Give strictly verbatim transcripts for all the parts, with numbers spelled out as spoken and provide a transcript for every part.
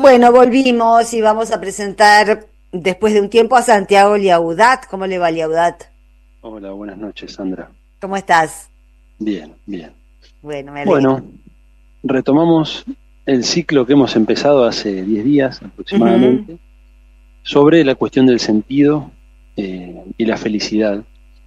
Bueno, volvimos y vamos a presentar después de un tiempo a Santiago Liaudat. ¿Cómo le va, Liaudat? Hola, buenas noches, Sandra. ¿Cómo estás? Bien, bien. Bueno, me alegro. Bueno, retomamos el ciclo que hemos empezado hace diez días Ujú. aproximadamente sobre la cuestión del sentido eh, y la felicidad.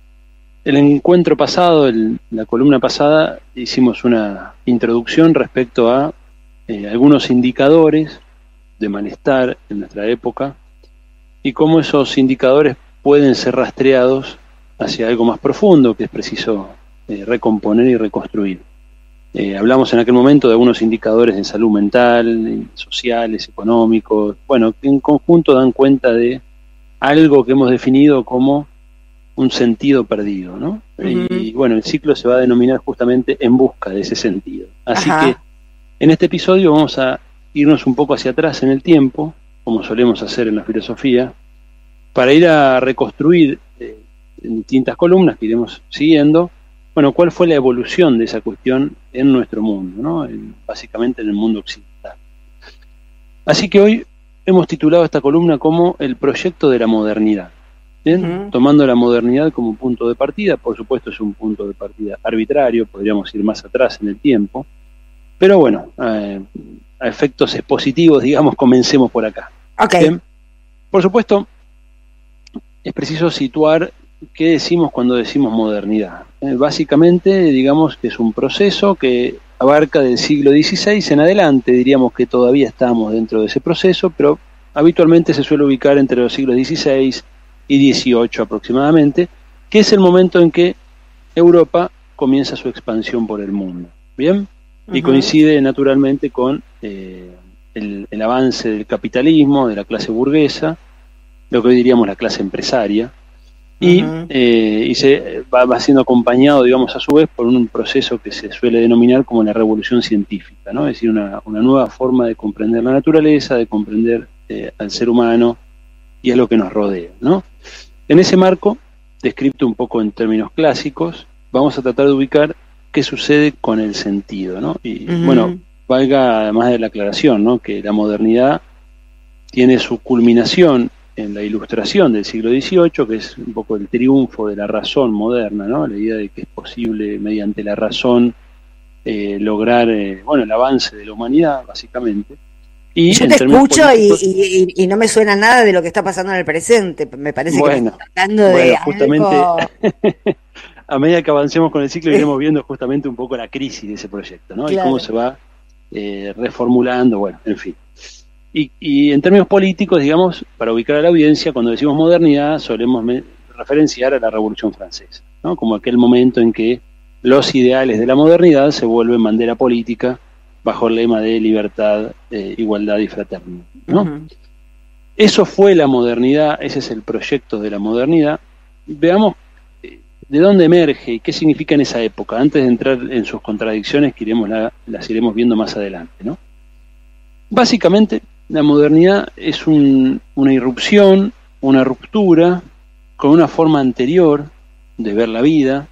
El encuentro pasado, el- la columna pasada, hicimos una introducción respecto a eh, algunos indicadores de malestar en nuestra época y cómo esos indicadores pueden ser rastreados hacia algo más profundo que es preciso eh, recomponer y reconstruir. Eh, hablamos en aquel momento de algunos indicadores de salud mental, eh, sociales, económicos, bueno, que en conjunto dan cuenta de algo que hemos definido como un sentido perdido, ¿no? Ujú. Y bueno, el ciclo se va a denominar justamente En busca de ese sentido. Así que Ajá. en este episodio vamos a irnos un poco hacia atrás en el tiempo, como solemos hacer en la filosofía, para ir a reconstruir eh, en distintas columnas que iremos siguiendo, bueno, cuál fue la evolución de esa cuestión en nuestro mundo, ¿no? En- básicamente en el mundo occidental. Así que hoy hemos titulado esta columna como El proyecto de la modernidad. Bien, Ujú. tomando la modernidad como punto de partida, por supuesto es un punto de partida arbitrario, podríamos ir más atrás en el tiempo, pero bueno, eh, a efectos expositivos, digamos, comencemos por acá. Ok. Bien, por supuesto, es preciso situar qué decimos cuando decimos modernidad. Eh, básicamente, digamos que es un proceso que abarca del siglo dieciséis en adelante, diríamos que todavía estamos dentro de ese proceso, pero habitualmente se suele ubicar entre los siglos dieciséis y dieciocho aproximadamente, que es el momento en que Europa comienza su expansión por el mundo. ¿Bien? Y Ujú. coincide naturalmente con eh, el, el avance del capitalismo, de la clase burguesa, lo que hoy diríamos la clase empresaria, y, Ujú. eh, y se va, va, siendo acompañado, digamos, a su vez por un proceso que se suele denominar como la revolución científica, ¿no? Es decir, una, una nueva forma de comprender la naturaleza, de comprender eh, al ser humano y a lo que nos rodea, ¿no? En ese marco, descrito un poco en términos clásicos, vamos a tratar de ubicar qué sucede con el sentido, ¿no? Y bueno, Ujú. valga además de la aclaración, ¿no? Que la modernidad tiene su culminación en la Ilustración del siglo dieciocho, que es un poco el triunfo de la razón moderna, ¿no? La idea de que es posible mediante la razón eh, lograr eh, bueno, el avance de la humanidad, básicamente. Y Yo en te términos escucho y, políticos, y- y- y no me suena nada de lo que está pasando en el presente. Me parece que me bueno, estás hablando de bueno, justamente algo. a medida que avancemos con el ciclo eh, iremos viendo justamente un poco la crisis de ese proyecto, ¿no? Y cómo claro. se va eh, reformulando, bueno, en fin. Y, y en términos políticos, digamos, para ubicar a la audiencia, cuando decimos modernidad, solemos me- referenciar a la Revolución Francesa, ¿no? Como aquel momento en que los ideales de la modernidad se vuelven bandera política bajo el lema de libertad, eh, igualdad y fraternidad, ¿no? Ujú. Eso fue la modernidad, ese es el proyecto de la modernidad. Veamos eh, de dónde emerge y qué significa en esa época, antes de entrar en sus contradicciones que iremos la- las iremos viendo más adelante, ¿no? Básicamente, la modernidad es un- una irrupción, una ruptura con una forma anterior de ver la vida,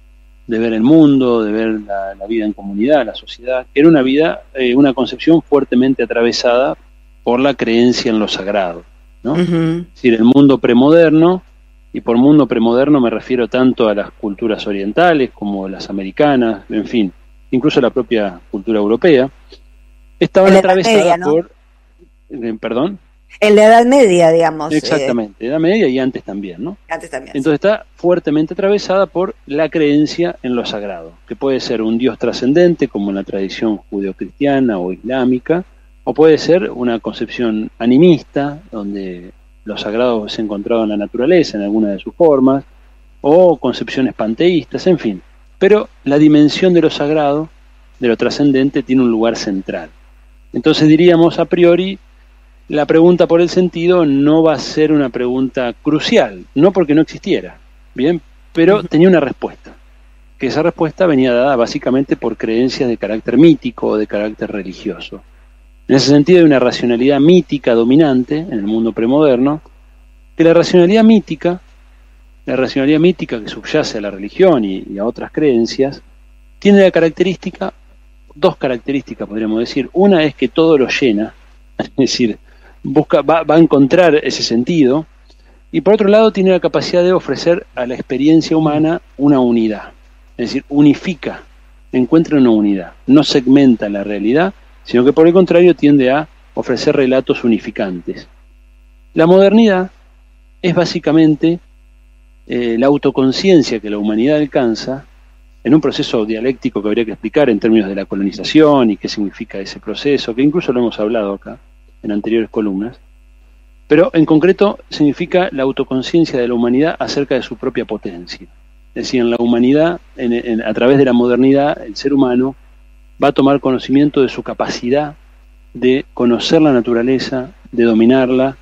de ver el mundo, de ver la, la vida en comunidad, la sociedad, que era una vida, eh, una concepción fuertemente atravesada por la creencia en lo sagrado, ¿no? Ujú. Es decir, el mundo premoderno, y por mundo premoderno me refiero tanto a las culturas orientales como las americanas, en fin, incluso la propia cultura europea, estaban En la Edad atravesadas Media, ¿no? por eh, perdón, En la Edad Media, digamos. eh, exactamente, Edad Media y antes también, ¿no? antes también, sí. Entonces está fuertemente atravesada por la creencia en lo sagrado, que puede ser un Dios trascendente, como en la tradición judeocristiana o islámica, o puede ser una concepción animista, donde lo sagrado se encontraba en la naturaleza, en alguna de sus formas, o concepciones panteístas, en fin. Pero la dimensión de lo sagrado, de lo trascendente, tiene un lugar central. Entonces diríamos a priori, la pregunta por el sentido no va a ser una pregunta crucial, no porque no existiera, bien, pero Ujú. tenía una respuesta, que esa respuesta venía dada básicamente por creencias de carácter mítico o de carácter religioso. En ese sentido hay una racionalidad mítica dominante en el mundo premoderno, que la racionalidad mítica, la racionalidad mítica que subyace a la religión y, y a otras creencias, tiene la característica, dos características podríamos decir. Una es que todo lo llena, es decir, busca, va, va a encontrar ese sentido, y por otro lado tiene la capacidad de ofrecer a la experiencia humana una unidad, es decir, unifica, encuentra una unidad, no segmenta la realidad, sino que por el contrario tiende a ofrecer relatos unificantes. La modernidad es básicamente eh, la autoconciencia que la humanidad alcanza en un proceso dialéctico que habría que explicar en términos de la colonización y qué significa ese proceso, que incluso lo hemos hablado acá en anteriores columnas, pero en concreto significa la autoconciencia de la humanidad acerca de su propia potencia. Es decir, en la humanidad, en, en, a través de la modernidad, el ser humano va a tomar conocimiento de su capacidad de conocer la naturaleza, de dominarla,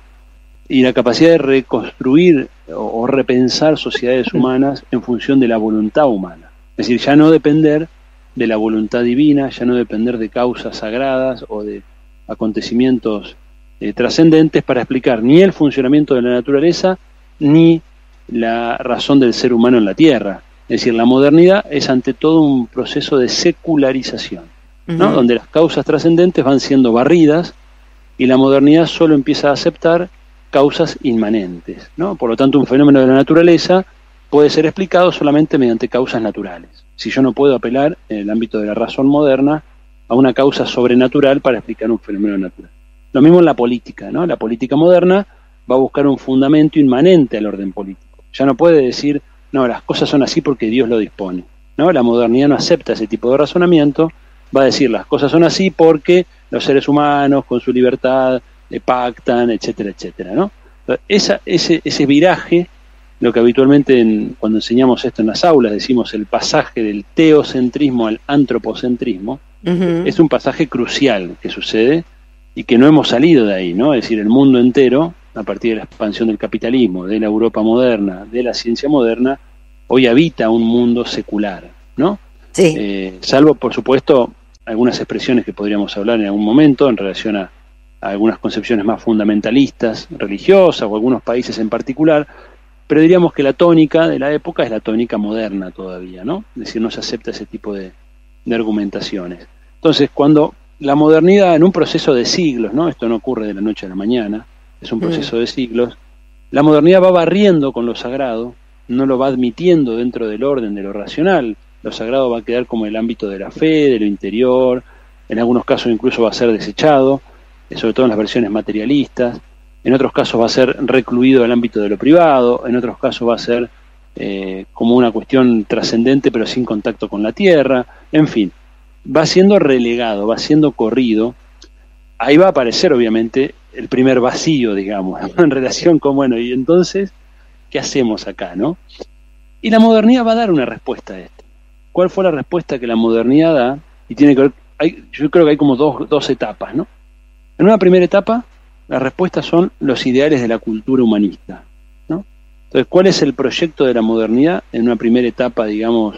y la capacidad de reconstruir o, o repensar sociedades humanas en función de la voluntad humana. Es decir, ya no depender de la voluntad divina, ya no depender de causas sagradas o de acontecimientos eh, trascendentes para explicar ni el funcionamiento de la naturaleza ni la razón del ser humano en la Tierra. Es decir, la modernidad es ante todo un proceso de secularización, ¿no? Uh-huh. Donde las causas trascendentes van siendo barridas y la modernidad solo empieza a aceptar causas inmanentes, ¿no? Por lo tanto, un fenómeno de la naturaleza puede ser explicado solamente mediante causas naturales. Si yo no puedo apelar en el ámbito de la razón moderna a una causa sobrenatural para explicar un fenómeno natural. Lo mismo en la política, ¿no? La política moderna va a buscar un fundamento inmanente al orden político. Ya no puede decir, no, las cosas son así porque Dios lo dispone, ¿no? La modernidad no acepta ese tipo de razonamiento, va a decir las cosas son así porque los seres humanos con su libertad eh, pactan, etcétera, etcétera, ¿no? Esa, ese, ese viraje, lo que habitualmente en, cuando enseñamos esto en las aulas decimos el pasaje del teocentrismo al antropocentrismo, uh-huh. Es un pasaje crucial que sucede y que no hemos salido de ahí, ¿no? Es decir, el mundo entero, a partir de la expansión del capitalismo, de la Europa moderna, de la ciencia moderna, hoy habita un mundo secular, ¿no? Sí. Eh, salvo, por supuesto, algunas expresiones que podríamos hablar en algún momento en relación a, a algunas concepciones más fundamentalistas, religiosas o algunos países en particular, pero diríamos que la tónica de la época es la tónica moderna todavía, ¿no? Es decir, no se acepta ese tipo de, de argumentaciones. Entonces, cuando la modernidad, en un proceso de siglos, ¿no? Esto no ocurre de la noche a la mañana, es un proceso de siglos, la modernidad va barriendo con lo sagrado, no lo va admitiendo dentro del orden de lo racional, lo sagrado va a quedar como el ámbito de la fe, de lo interior, en algunos casos incluso va a ser desechado, sobre todo en las versiones materialistas, en otros casos va a ser recluido al ámbito de lo privado, en otros casos va a ser eh, como una cuestión trascendente pero sin contacto con la tierra, en fin, va siendo relegado, va siendo corrido. Ahí va a aparecer obviamente el primer vacío, digamos, ¿no? En relación con, bueno, y entonces, ¿qué hacemos acá, no? Y la modernidad va a dar una respuesta a esto. ¿Cuál fue la respuesta que la modernidad da? Y tiene que ver, hay, yo creo que hay como dos, dos etapas, ¿no? En una primera etapa, las respuestas son los ideales de la cultura humanista, ¿no? Entonces, ¿cuál es el proyecto de la modernidad en una primera etapa, digamos,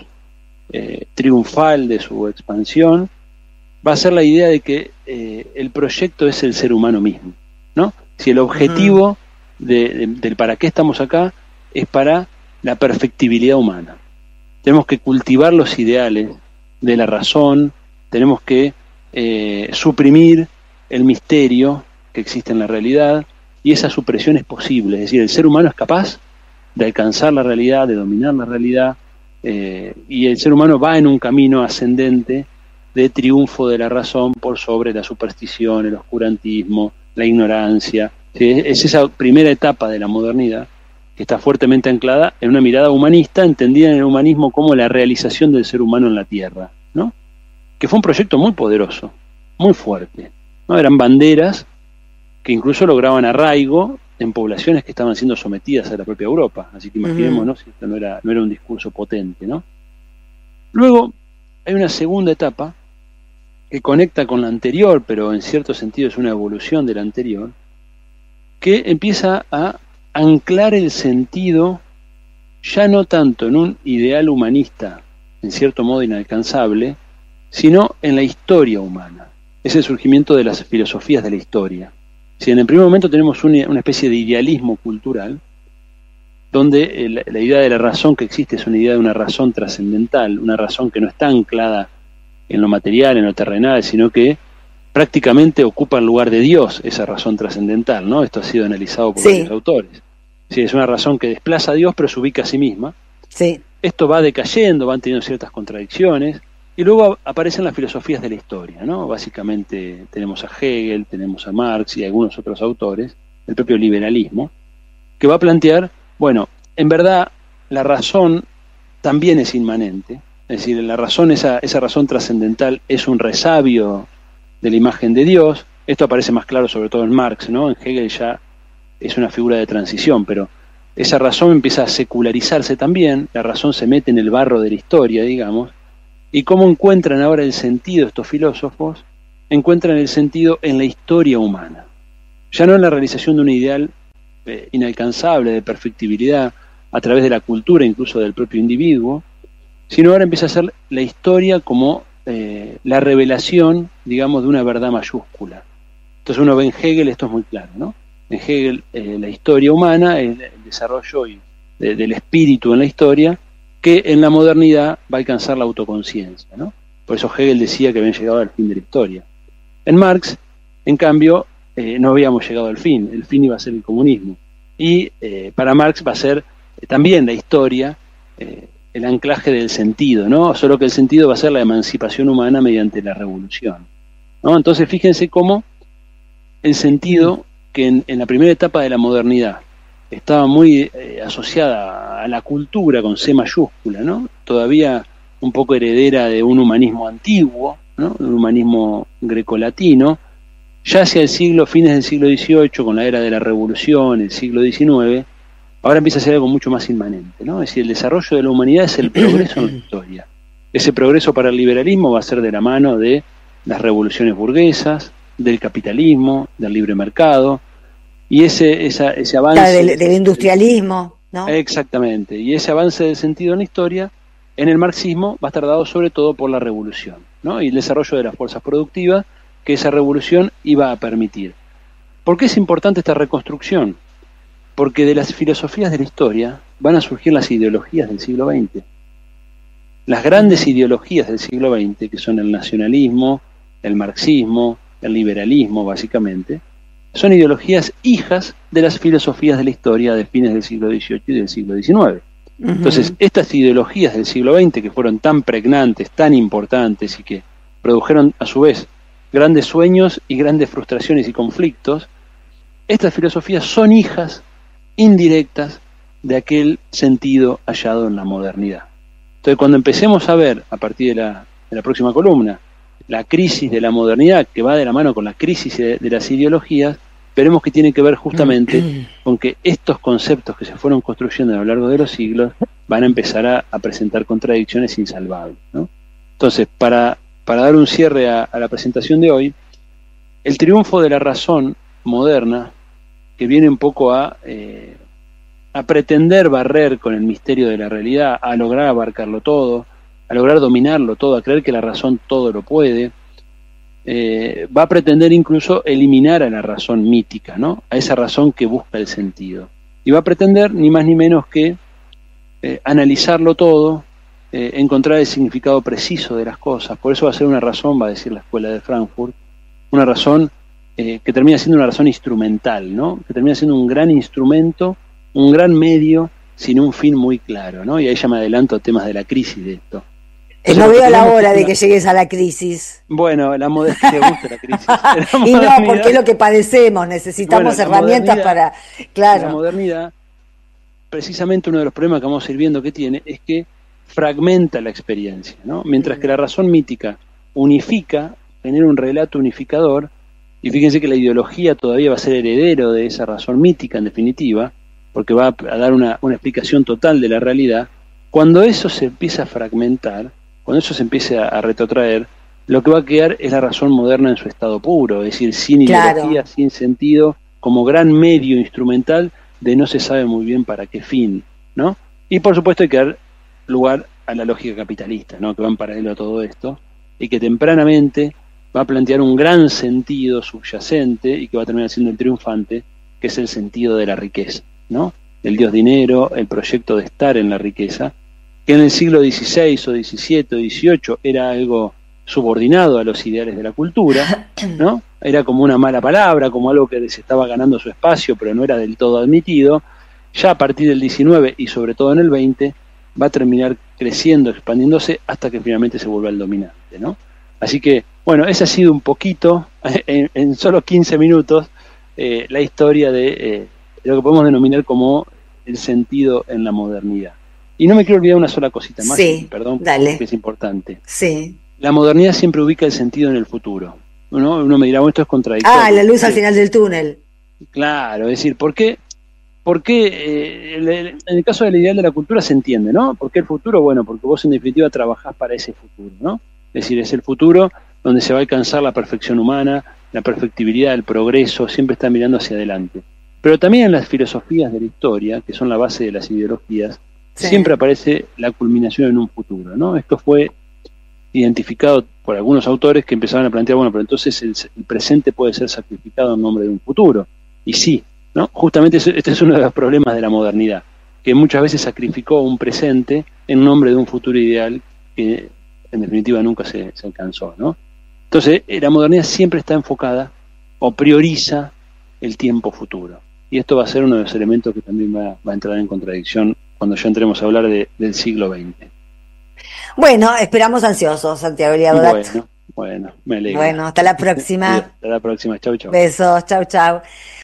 eh, triunfal de su expansión? Va a ser la idea de que eh, el proyecto es el ser humano mismo, ¿no? Si el objetivo uh-huh. de, de, del para qué estamos acá es para la perfectibilidad humana. Tenemos que cultivar los ideales de la razón, tenemos que eh, suprimir el misterio que existe en la realidad, y esa supresión es posible, es decir, el ser humano es capaz de alcanzar la realidad, de dominar la realidad, eh, y el ser humano va en un camino ascendente de triunfo de la razón por sobre la superstición, el oscurantismo, la ignorancia. ¿Sí? Es esa primera etapa de la modernidad que está fuertemente anclada en una mirada humanista, entendida en el humanismo como la realización del ser humano en la Tierra, ¿no? Que fue un proyecto muy poderoso, muy fuerte, ¿no? Eran banderas que incluso lograban arraigo en poblaciones que estaban siendo sometidas a la propia Europa, así que imaginémonos uh-huh. si esto no era, no era un discurso potente, ¿no? Luego hay una segunda etapa que conecta con la anterior, pero en cierto sentido es una evolución de la anterior, que empieza a anclar el sentido ya no tanto en un ideal humanista, en cierto modo inalcanzable, sino en la historia humana. Es el surgimiento de las filosofías de la historia. Si en el primer momento tenemos una, una especie de idealismo cultural, donde el, la idea de la razón que existe es una idea de una razón trascendental, una razón que no está anclada en lo material, en lo terrenal, sino que prácticamente ocupa el lugar de Dios, esa razón trascendental, ¿no? Esto ha sido analizado por sí. varios autores. Sí, es una razón que desplaza a Dios, pero se ubica a sí misma. Sí. Esto va decayendo, van teniendo ciertas contradicciones, y luego aparecen las filosofías de la historia, ¿no? Básicamente tenemos a Hegel, tenemos a Marx y algunos otros autores, el propio liberalismo, que va a plantear, bueno, en verdad la razón también es inmanente, es decir, la razón, esa, esa razón trascendental es un resabio de la imagen de Dios. Esto aparece más claro sobre todo en Marx, ¿no? En Hegel ya es una figura de transición, pero esa razón empieza a secularizarse también, la razón se mete en el barro de la historia, digamos, y cómo encuentran ahora el sentido estos filósofos, encuentran el sentido en la historia humana, ya no en la realización de un ideal eh, inalcanzable de perfectibilidad a través de la cultura, incluso del propio individuo, sino ahora empieza a ser la historia como eh, la revelación, digamos, de una verdad mayúscula. Entonces uno ve en Hegel, esto es muy claro, ¿no? En Hegel eh, la historia humana, el, el desarrollo y, de, del espíritu en la historia, que en la modernidad va a alcanzar la autoconciencia, ¿no? Por eso Hegel decía que habían llegado al fin de la historia. En Marx, en cambio, eh, no habíamos llegado al fin, el fin iba a ser el comunismo. Y eh, para Marx va a ser eh, también la historia, eh, el anclaje del sentido, ¿no? Solo que el sentido va a ser la emancipación humana mediante la revolución, ¿no? Entonces fíjense cómo el sentido que en, en la primera etapa de la modernidad estaba muy eh, asociada a la cultura con C mayúscula, ¿no? Todavía un poco heredera de un humanismo antiguo, ¿no? Un humanismo grecolatino. Ya hacia el siglo, fines del siglo dieciocho, con la era de la revolución, el siglo diecinueve, ahora empieza a ser algo mucho más inmanente, ¿no? Es decir, el desarrollo de la humanidad es el progreso en la historia. Ese progreso para el liberalismo va a ser de la mano de las revoluciones burguesas, del capitalismo, del libre mercado, y ese, esa, ese avance... Claro, del, del industrialismo, ¿no? Exactamente, y ese avance del sentido en la historia, en el marxismo, va a estar dado sobre todo por la revolución, ¿no? Y el desarrollo de las fuerzas productivas que esa revolución iba a permitir. ¿Por qué es importante esta reconstrucción? Porque de las filosofías de la historia van a surgir las ideologías del siglo veinte. Las grandes ideologías del siglo veinte, que son el nacionalismo, el marxismo, el liberalismo, básicamente, son ideologías hijas de las filosofías de la historia de fines del siglo dieciocho y del siglo diecinueve. Uh-huh. Entonces, estas ideologías del siglo veinte, que fueron tan pregnantes, tan importantes y que produjeron, a su vez, grandes sueños y grandes frustraciones y conflictos, estas filosofías son hijas indirectas de aquel sentido hallado en la modernidad. Entonces, cuando empecemos a ver, a partir de la, de la próxima columna, la crisis de la modernidad, que va de la mano con la crisis de, de las ideologías, veremos que tiene que ver justamente con que estos conceptos que se fueron construyendo a lo largo de los siglos van a empezar a, a presentar contradicciones insalvables, ¿no? Entonces, para, para dar un cierre a, a la presentación de hoy, el triunfo de la razón moderna, que viene un poco a, eh, a pretender barrer con el misterio de la realidad, a lograr abarcarlo todo, a lograr dominarlo todo, a creer que la razón todo lo puede, eh, va a pretender incluso eliminar a la razón mítica, ¿no? A esa razón que busca el sentido. Y va a pretender ni más ni menos que eh, analizarlo todo, eh, encontrar el significado preciso de las cosas. Por eso va a ser una razón, va a decir la Escuela de Frankfurt, una razón eh, que termina siendo una razón instrumental, ¿no? Que termina siendo un gran instrumento, un gran medio, sin un fin muy claro, ¿no? Y ahí ya me adelanto a temas de la crisis de esto. Eh, no veo la hora de que llegues a la crisis. Bueno, la modernidad, te gusta la crisis. La y no, porque es lo que padecemos, necesitamos bueno, herramientas para... Claro. La modernidad, precisamente uno de los problemas que vamos a ir viendo que tiene, es que fragmenta la experiencia, ¿no? Mientras que la razón mítica unifica, genera un relato unificador, y fíjense que la ideología todavía va a ser heredero de esa razón mítica, en definitiva, porque va a dar una, una explicación total de la realidad. Cuando eso se empieza a fragmentar, cuando eso se empieza a retrotraer, lo que va a quedar es la razón moderna en su estado puro, es decir, sin ideología, claro, sin sentido, como gran medio instrumental de no se sabe muy bien para qué fin, ¿no? Y por supuesto hay que dar lugar a la lógica capitalista, ¿no? Que va en paralelo a todo esto, y que tempranamente va a plantear un gran sentido subyacente y que va a terminar siendo el triunfante, que es el sentido de la riqueza, ¿no? El dios dinero, el proyecto de estar en la riqueza, que en el siglo dieciséis o diecisiete o dieciocho era algo subordinado a los ideales de la cultura, ¿no? Era como una mala palabra, como algo que se estaba ganando su espacio, pero no era del todo admitido. Ya a partir del diecinueve y sobre todo en el veinte va a terminar creciendo, expandiéndose hasta que finalmente se vuelva el dominante, ¿no? Así que, bueno, esa ha sido un poquito, en, en solo quince minutos, eh, la historia de, eh, de lo que podemos denominar como el sentido en la modernidad. Y no me quiero olvidar una sola cosita más, Sí, perdón, dale. porque es importante. Sí. La modernidad siempre ubica el sentido en el futuro, ¿no? Uno me dirá, bueno, esto es contradictorio. Ah, la luz al final del túnel. Claro, es decir, ¿por qué? Porque eh, el, el, en el caso del ideal de la cultura se entiende, ¿no? ¿Por qué el futuro? Bueno, porque vos en definitiva trabajás para ese futuro, ¿no? Es decir, es el futuro donde se va a alcanzar la perfección humana, la perfectibilidad, el progreso, siempre está mirando hacia adelante. Pero también en las filosofías de la historia, que son la base de las ideologías, sí, siempre aparece la culminación en un futuro, ¿no? Esto fue identificado por algunos autores que empezaban a plantear, bueno, pero entonces el, el presente puede ser sacrificado en nombre de un futuro. Y sí, ¿no? Justamente este es uno de los problemas de la modernidad, que muchas veces sacrificó un presente en nombre de un futuro ideal que en definitiva nunca se, se alcanzó, ¿no? Entonces, la modernidad siempre está enfocada o prioriza el tiempo futuro. Y esto va a ser uno de los elementos que también va, va a entrar en contradicción cuando ya entremos a hablar de, del siglo veinte. Bueno, esperamos ansiosos, Santiago Liaudat. Bueno, bueno, me alegro. Bueno, hasta la próxima. Hasta la próxima, chau, chau. Besos, chau, chau.